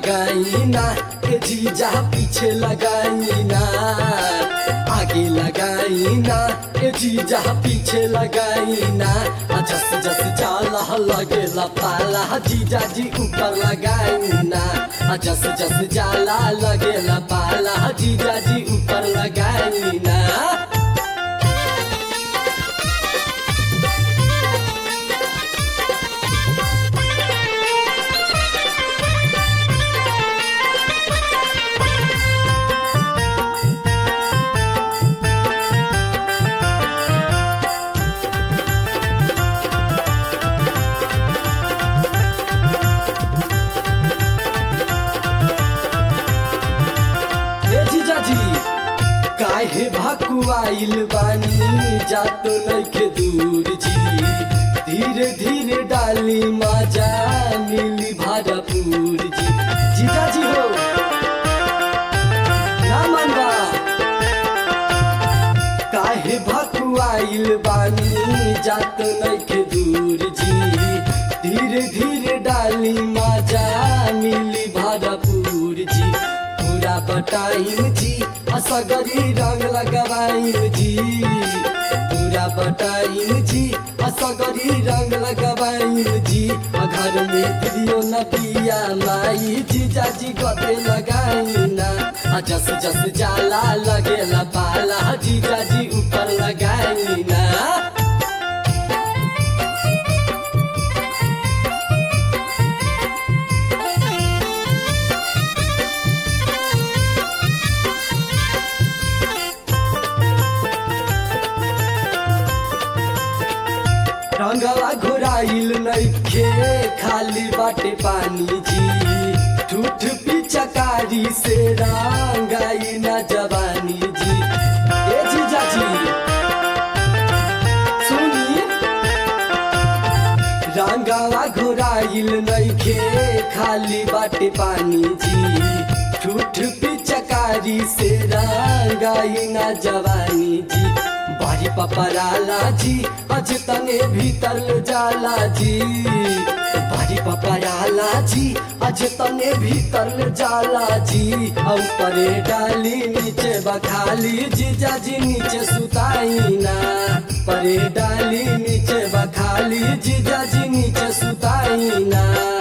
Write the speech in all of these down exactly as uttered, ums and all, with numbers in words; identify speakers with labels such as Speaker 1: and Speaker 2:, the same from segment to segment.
Speaker 1: लगाई ना ए जीजा पीछे लगाई ना, आगे लगाई ना ए जीजा पीछे लगाई ना, जस जस जाला लगेला पाला जीजा जी ऊपर लगाई ना, जस जस जाला लगेला पाला जीजा जी ऊपर लगाई ना। काहे भकुआइल बानी जातो नइखे दूर जी, धीरे धीरे डाली मजा मिली भरपूर जी। जीजा जी हो ना मनवा, काहे भकुआइल बानी जातो नइखे दूर जी, धीरे धीरे डाली मजा मिली भरपूर जी। पूरा बटाइम जी असगरी रंग लगवाइम जी, पूरा बटाइम जी असगरी रंग लगवाइम जी। घर में दियो न पिया माई जीजा जी गते लगाई ना, जस जस जाला लगेला पाला जीजा जी ऊपर लगाई ना। रंगवा घोराइल नइखे खाली बाटे पानी जी, ठूठ पिचकारी से रंगाई ना जवानी जी। ए जीजा जी सुनी, रंगवा घोराइल नइखे खाली बाटे पानी जी, ठूठ पिचकारी से रंगाई ना जवानी जी। बारी पपराला जी अज तने भीतर जाला जी, बारी पपराला जी अज तने भीतर जाला जी। ऊपरे डाली नीचे बखाली जीजा जी नीचे सुताई ना, परे डाली नीचे बखाली जीजा जी नीचे सुताई ना।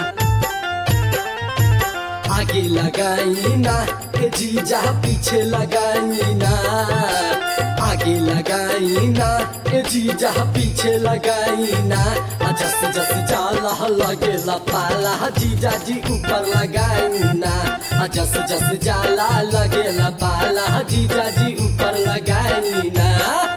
Speaker 1: आगे लगाई ना ए जीजा पीछे लगाई ना, आगे लगाई ना ए जीजा पीछे लगाई ना, जस जस जाला लगेला पाला जीजा जी ऊपर लगाई ना, जस जस जाला लगेला पाला जीजा जी ऊपर लगाई ना।